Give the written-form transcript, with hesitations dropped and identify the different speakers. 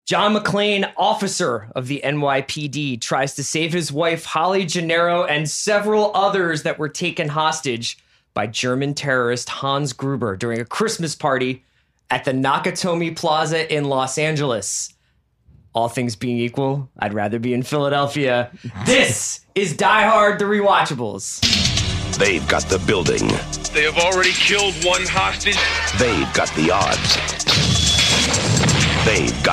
Speaker 1: John McClane, officer of the NYPD, tries to save his wife, Holly Gennaro, and several others that were taken hostage by German terrorist Hans Gruber during a Christmas party at the Nakatomi Plaza in Los Angeles. All things being equal, I'd rather be in Philadelphia. This is Die Hard: The Rewatchables.
Speaker 2: They've got the building.
Speaker 3: They have already killed one hostage.
Speaker 2: They've got the odds. They've got